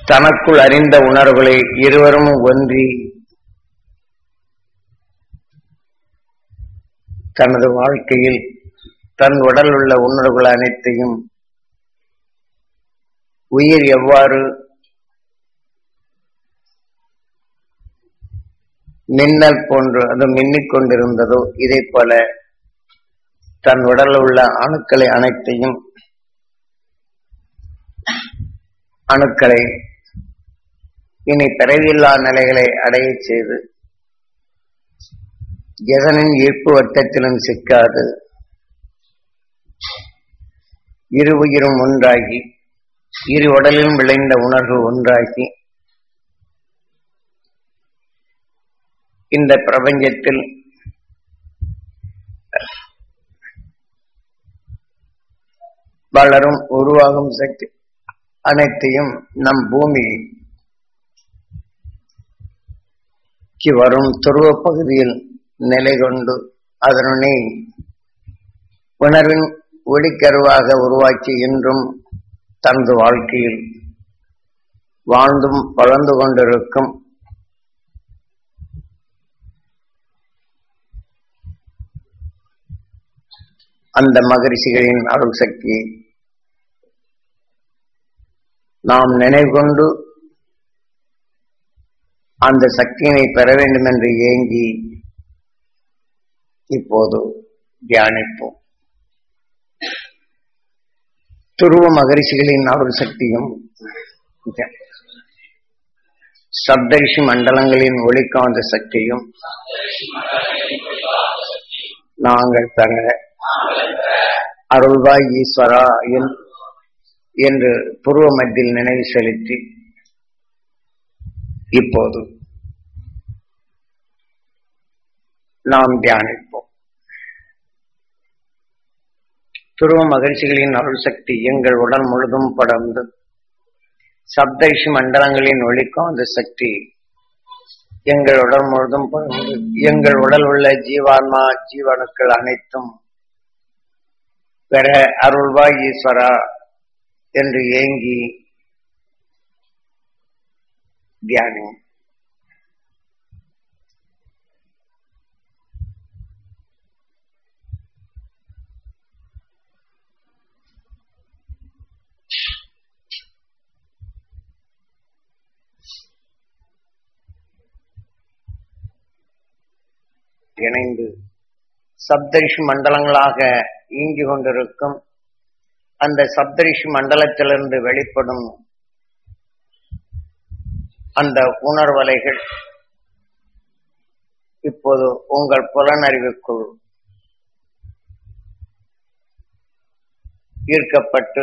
தனக்குள் அறிந்த உணர்வுகளை இருவரும் ஒன்றி தனது வாழ்க்கையில் தன் உடல் உள்ள உணர்வுகள் அனைத்தையும் உயிர் எவ்வாறு மின்னல் போன்று அது மின்னிக் கொண்டிருந்ததோ இதை போல தன் உடலில் உள்ள அணுக்களை அனைத்தையும் அணுக்களை இனி பிறவியில்லா நிலைகளை அடைய செய்து எதனின் ஈர்ப்பு வட்டத்திலும் சிக்காது இரு உயிரும் ஒன்றாகி இரு உடலிலும் விளைந்த உணர்வு ஒன்றாகி இந்த பிரபஞ்சத்தில் வளரும் உருவாகும் சக்தி அனைத்தையும் நம் பூமிக்கு வரும் துருவ பகுதியில் நிலை கொண்டு அதனை உணர்வின் ஒளிக்கருவாக உருவாக்கி இன்றும் தனது வாழ்க்கையில் வாழ்ந்தும் வளர்ந்து கொண்டிருக்கும் அந்த மகரிஷிகளின் அருள் சக்தியை நாம் நினைவு கொண்டு அந்த சக்தியினை பெற வேண்டும் என்று ஏங்கி இப்போது தியானிப்போம். துருவ மகரிஷிகளின் அருள் சக்தியும் சப்தரிஷி மண்டலங்களின் ஒளிக்காந்த சக்தியும் நாங்கள் பெற அருள்வாய் ஈஸ்வரா என்று பூர்வ மத்தியில் நினைவு செலுத்தி இப்போது நாம் தியானிப்போம். துருவ மகிழ்ச்சிகளின் அருள் சக்தி எங்கள் உடல் முழுதும் படர்ந்து சப்தரிஷி மண்டலங்களின் ஒளிக்காந்த சக்தி எங்கள் உடல் முழுதும் படர்ந்து எங்கள் உடல் உள்ள ஜீவான்மா ஜீவனுக்கள் அனைத்தும் பெற அருள்வாய் ஈஸ்வரா என்று ஏங்கி தியானம். இணைந்து சப்தரிஷி மண்டலங்களாக இயங்கி கொண்டிருக்கும் அந்த சப்தரிஷி மண்டலத்திலிருந்து வெளிப்படும் அந்த உணர்வலைகள் இப்போது உங்கள் புலனறிவுக்குள் ஈர்க்கப்பட்டு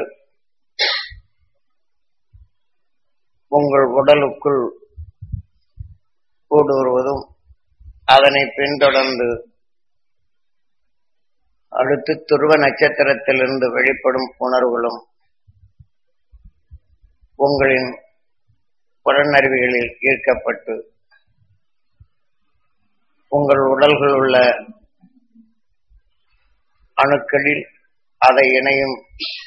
உங்கள் உடலுக்குள் ஊடுருவதும் அதனை பின்தொடர்ந்து அடுத்து துருவ நட்சத்திரத்திலிருந்து வெளிப்படும் உணர்வுகளும் உங்களின் புலனறிவுகளில் ஈர்க்கப்பட்டு உங்கள் உடல்கள் உள்ள அணுக்களில் அதை இணையும்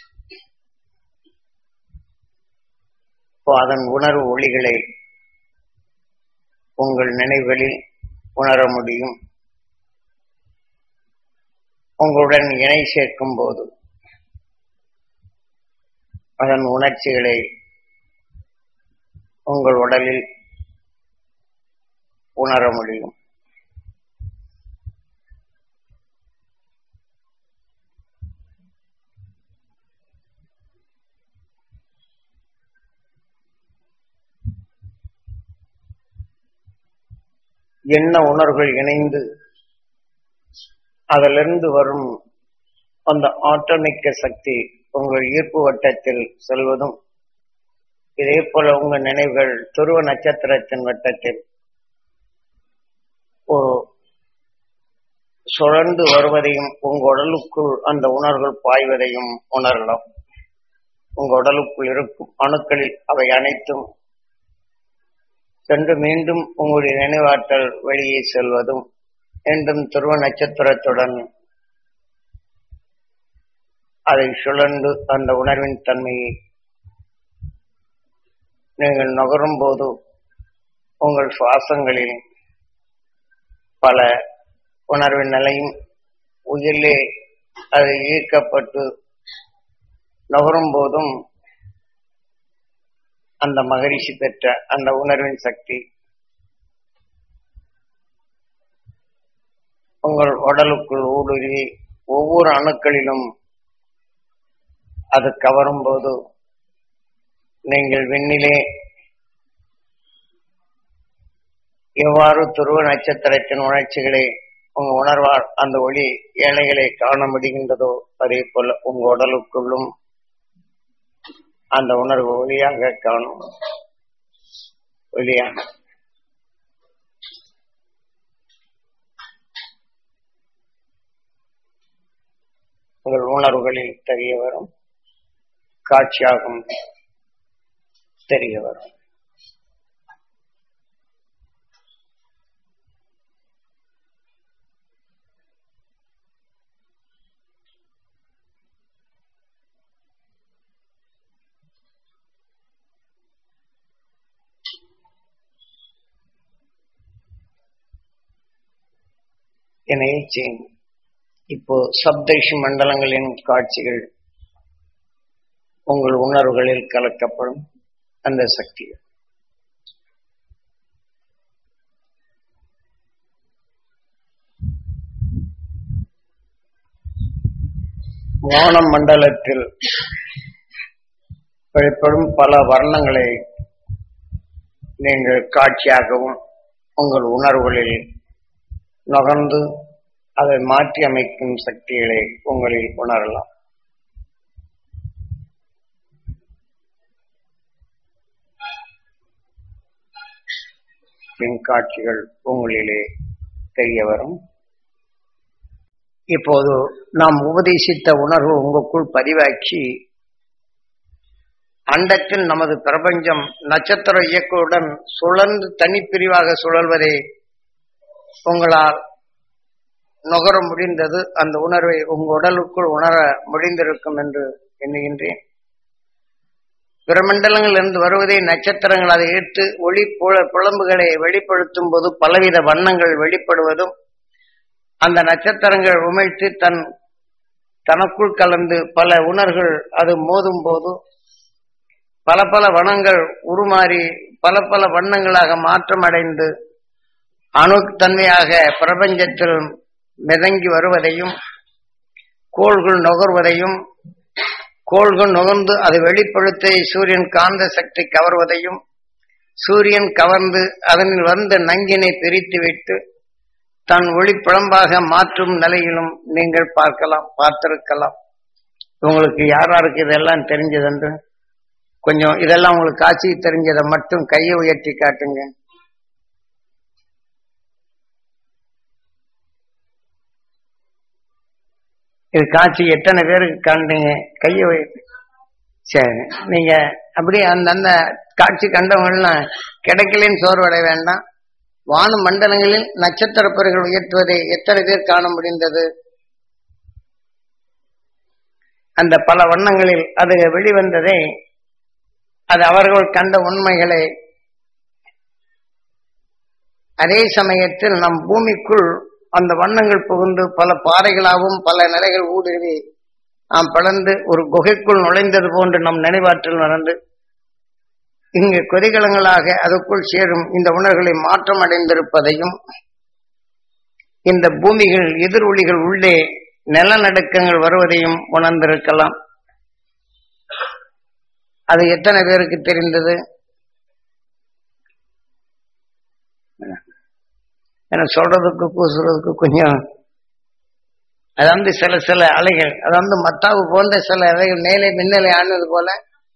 அதன் உணர்வு ஒளிகளை உங்கள் நினைவுகளில் உணர முடியும். உங்களுடன் இணை சேர்க்கும் போது அதன் உணர்ச்சிகளை உங்கள் உடலில் உணர முடியும். என்ன உணர்வுகள் இணைந்து அதிலிருந்து வரும் அந்த ஆற்றமிக்க சக்தி உங்கள் ஈர்ப்பு வட்டத்தில் செல்வதும் இதே போல உங்கள் நினைவுகள் துருவ நட்சத்திரத்தின் வட்டத்தில் ஒரு சுழன்று வருவதையும் உங்க உடலுக்குள் அந்த உணர்வுகள் பாய்வதையும் உணரலாம். உங்க உடலுக்குள் இருக்கும் அணுக்களில் அவை அனைத்தும் சென்று மீண்டும் உங்களுடைய நினைவாற்றல் வெளியே செல்வதும் மீண்டும் துருவ நட்சத்திரத்துடன் அதை சுழன்று அந்த உணர்வின் தன்மையை நீங்கள் நுகரும் போது உங்கள் சுவாசங்களில் பல உணர்வின் நிலையும் உயிரிலே அது ஈர்க்கப்பட்டு நுகரும் போதும் அந்த மகரிஷி பெற்ற அந்த உணர்வின் சக்தி உங்கள் உடலுக்குள் ஊடுருவி ஒவ்வொரு அணுக்களிலும் அது கவரும் போது நீங்கள் விண்ணிலே எவ்வாறு துருவ நட்சத்திரத்தின் உணர்ச்சிகளை உங்க உணர்வால் அந்த ஒளி ஏழைகளை காண முடிகின்றதோ அதே போல உங்க உடலுக்குள்ளும் அந்த உணர்வு ஒளியாக காணும். ஒளியாக உங்கள் உணர்வுகளில் தெரிய வரும், காட்சியாகும் தெரிய வரும். இணைச்சி இப்போ சப்தரிஷி மண்டலங்களின் காட்சிகள் உங்கள் உணர்வுகளில் கலக்கப்படும் அந்த சக்தி. வான மண்டலத்தில் வெளிப்படும் பல வர்ணங்களை நீங்கள் காட்சியாகவும் உங்கள் உணர்வுகளில் நுகர்ந்து அதை மாற்றி அமைக்கும் சக்திகளை உங்களில் உணரலாம். காட்சிகள் உங்களிலே தெரிய வரும். இப்போது நாம் உபதேசித்த உணர்வு உங்களுக்குள் பதிவாக்கி அண்டத்தில் நமது பிரபஞ்சம் நட்சத்திர இயக்குடன் சுழன்று தனிப்பிரிவாக சுழல்வதை உங்களால் நுகர முடிந்தது. அந்த உணர்வை உங்கள் உடலுக்குள் உணர முடிந்திருக்கும் என்று எண்ணுகின்றேன். பிரமண்டலங்களிலிருந்து வருவதை நட்சத்திரங்கள் அதை ஏற்று ஒளி புலம்புகளை வெளிப்படுத்தும் போது பலவித வண்ணங்கள் வெளிப்படுவதும் அந்த நட்சத்திரங்கள் உமிழ்த்து தனக்குள் கலந்து பல உணர்வுகள் அது மோதும் போது பல பல வண்ணங்கள் உருமாறி பல பல வண்ணங்களாக மாற்றம் அடைந்து அணுத்தன்மையாக பிரபஞ்சத்தில் மிதங்கி வருவதையும் கோள்கள் நுகர்வதையும் கோள்கள் நுகர்ந்து அது வெளிப்படுத்த சூரியன் காந்த சக்தி கவர்வதையும் சூரியன் கவர்ந்து அதனில் வந்த நங்கினை பிரித்துவிட்டு தன் ஒளி பிழம்பாக மாற்றும் நிலையிலும் நீங்கள் பார்த்திருக்கலாம். உங்களுக்கு யாராருக்கு இதெல்லாம் தெரிஞ்சதென்று கொஞ்சம் இதெல்லாம் உங்களுக்கு காட்சி தெரிஞ்சதை மட்டும் கையை உயர்த்தி காட்டுங்க. இது காட்சி எத்தனை பேருக்கு காண்டீங்க? கையை உயர்த்தி. சரி, நீங்க அப்படியே அந்த காட்சி கண்டவங்கலாம் கிடைக்கலன்னு சோர்வடைய வேண்டாம். வான மண்டலங்களில் நட்சத்திர பொறிகள் உயர்த்துவதை எத்தனை பேர் காண முடிந்தது? அந்த பல வண்ணங்களில் அது வெளிவந்ததை அது அவர்கள் கண்ட உண்மைகளை அதே சமயத்தில் நம் பூமிக்குள் அந்த வண்ணங்கள் புகுந்து பல பாறைகளாகவும் பல நிலைகள் ஊடுருவி நாம் பிளந்து ஒரு குகைக்குள் நுழைந்தது போன்று நம் நினைவாற்றல் நடந்து இங்கு கொதிகலங்களாக அதுக்குள் சேரும் இந்த உணர்வுகளை மாற்றம் அடைந்திருப்பதையும் இந்த பூமிகள் எதிரொலிகள் உள்ளே நிலநடுக்கங்கள் வருவதையும் உணர்ந்திருக்கலாம். அது எத்தனை பேருக்கு தெரிந்தது? என சொல்றதுக்கு கூசுறதுக்கு கொஞ்சம் அதாவது சில அலைகள் அதாவது மத்தாவு போன்ற சில அலைகள் மேலே மின்னலை ஆனது போல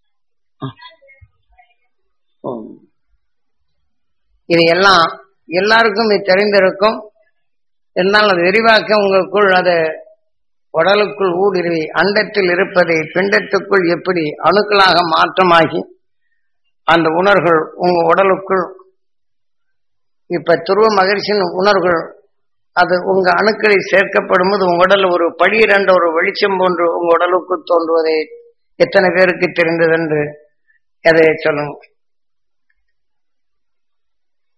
இது எல்லாம் எல்லாருக்கும் இது தெரிந்திருக்கும். என்னால் அது விரிவாக்க உங்களுக்குள் அது உடலுக்குள் ஊடுருவி அண்டத்தில் இருப்பதை பிண்டத்துக்குள் எப்படி அணுக்களாக மாற்றமாகி அந்த உணர்வுகள் உங்க உடலுக்குள் இப்ப துருவ மகிழ்ச்சியின் உணர்வுகள் அது உங்க அணுக்களில் சேர்க்கப்படும் போது உங்க உடல் ஒரு பளிரென்ற ஒரு வெளிச்சம் போன்று உங்க உடலுக்குள் தோன்றுவதை எத்தனை பேருக்கு தெரிந்தது என்று அதை சொல்லுங்க.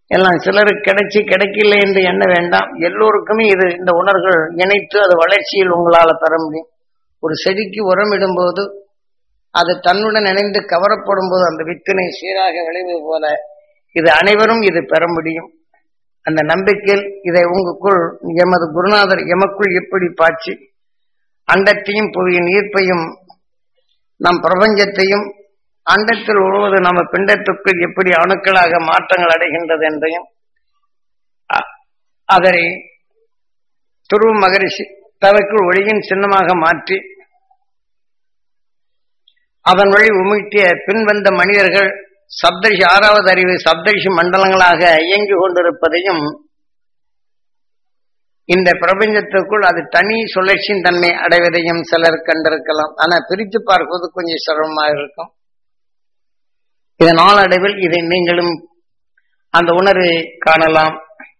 எல்லாம் சிலருக்கு கிடைக்கல என்று எண்ண வேண்டாம். எல்லோருக்குமே இது இந்த உணர்வுகள் இணைத்து அது வளர்ச்சியில் உங்களால் பெற முடியும். ஒரு செடிக்கு உரமிடும் போது அது தன்னுடன் இணைந்து கவரப்படும் போது அந்த வித்தினை சீராக விளைவது போல இது அனைவரும் இது பெற முடியும். அந்த நம்பிக்கையில் இதை உங்களுக்குள் எமது குருநாதர் எமக்குள் எப்படி பாய்ச்சி அண்டத்தையும் புவியின் ஈர்ப்பையும் நம் பிரபஞ்சத்தையும் அண்டத்தில் உழுவது நம்ம பிண்டத்துக்குள் எப்படி அணுக்களாக மாற்றங்கள் அடைகின்றது என்றையும் அதை துருவ மகரிஷி தனக்குள் ஒளியின் சின்னமாக மாற்றி அதன் வழி உமிட்டிய பின்வந்த மனிதர்கள் சப்தரிஷி 6வது அறிவு சப்தரிஷி மண்டலங்களாக இயங்கி கொண்டிருப்பதையும் இந்த பிரபஞ்சத்துக்குள் அது தனி சுழற்சியின் தன்மை அடைவதையும் சிலர் கண்டிருக்கலாம். ஆனா பிரித்து பார்ப்பது கொஞ்சம் சிரமமாக இருக்கும். இதன் நாளடைவில் இதை நீங்களும் அந்த உணர்வை காணலாம்.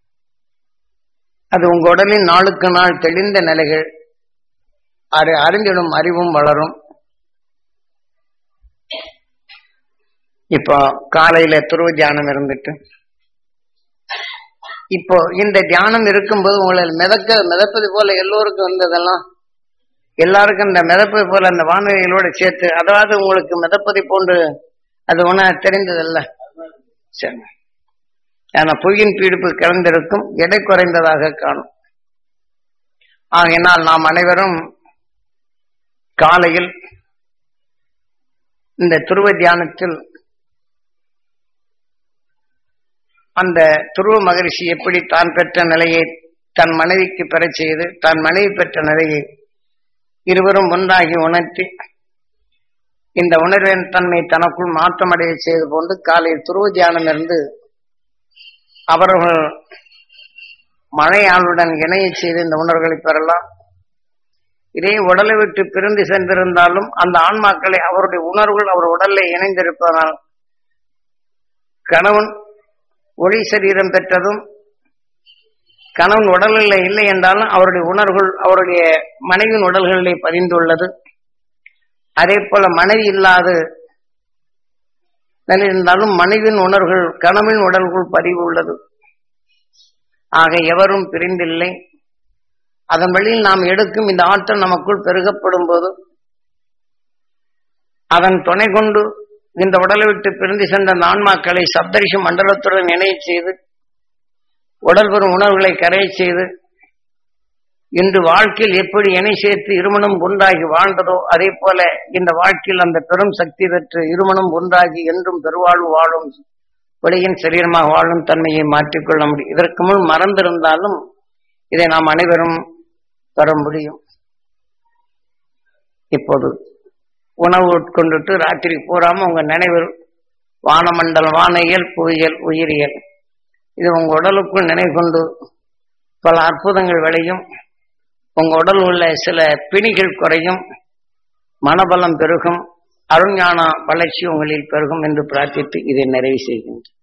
அது உங்க உடலின் நாளுக்கு நாள் தெளிந்த நிலைகள் அதை அறிந்திடும் அறிவும் வளரும். இப்போ காலையில துருவ தியானம் இருந்துட்டு இப்போ இந்த தியானம் இருக்கும்போது உங்களை மிதப்பது போல எல்லோருக்கும் வந்ததெல்லாம் எல்லாருக்கும் இந்த மிதப்பது போல அந்த வானொலிகளோடு சேர்த்து அதாவது உங்களுக்கு மிதப்பதை போன்று அது ஒன்றா தெரிந்ததல்ல. சரி, ஏன்னா புவியின் பீடிப்பு கலந்திருக்கும் எடை குறைந்ததாக காணும். ஆகையினால் நாம் அனைவரும் காலையில் இந்த துருவ தியானத்தில் அந்த துருவ மகரிஷி எப்படி தான் பெற்ற நிலையை தன் மனைவிக்கு பெறச் செய்து தன் மனைவி பெற்ற நிலையை இருவரும் ஒன்றாகி உணர்த்தி இந்த உணர்வின் தன்மை தனக்குள் மாற்றமடைய செய்து கொண்டு காலையில் துருவ தியானம் இருந்து அவர்கள் மழையாளுடன் இணைய செய்து இந்த உணர்வுகளை பெறலாம். இதே உடலை விட்டு பிரிந்து சென்றிருந்தாலும் அந்த ஆன்மாக்களை அவருடைய உணர்வுகள் அவர் உடலில் இணைந்திருப்பதனால் கணவன் ஒளி சரீரம் பெற்றதும் கணவன் உடலில் இல்லை என்றாலும் அவருடைய உணர்வுகள் அவருடைய மனைவியின் உடல்களிலே பதிந்துள்ளது. அதே போல மனைவி இல்லாத நிலை இருந்தாலும் மனைவியின் உணர்வுகள் கணவனின் உடல்கள் பதிவு உள்ளது. ஆக எவரும் பிரிந்தில்லை. அதன் வழியில் நாம் எடுக்கும் இந்த ஆற்றல் நமக்குள் பெருகப்படும் போது அதன் துணை கொண்டு இந்த உடலை விட்டு பிரிந்து சென்ற அந்த ஆன்மாக்களை சப்தரிஷி மண்டலத்துடன் இணைய செய்து உடல் பெறும் உணர்வுகளை கரைய செய்து இன்று வாழ்க்கையில் எப்படி இணை சேர்த்து இருமணம் ஒன்றாகி வாழ்ந்ததோ அதே போல இந்த வாழ்க்கையில் அந்த பெரும் சக்தி பெற்று இருமணம் ஒன்றாகி என்றும் பெருவாழ்வு வாழும் ஒளியின் சரீரமாக வாழும் தன்மையை மாற்றிக்கொள்ள முடியும். இதற்கு முன் மறந்திருந்தாலும் இதை நாம் அனைவரும் பெற முடியும். இப்போது உணவு உட்கொண்டுட்டு ராத்திரி பூராம உங்க நினைவில் வானமண்டலம் வானியல் புவியியல் உயிரியல் இது உங்க உடலுக்குள் நினைவு கொண்டு பல அற்புதங்கள் விளையும். உங்க உடல் உள்ள சில பிணிகள் குறையும், மனபலம் பெருகும், அருஞான வளர்ச்சி உங்களில் பெருகும் என்று பிரார்த்தித்து இதை நிறைவு செய்கின்றேன்.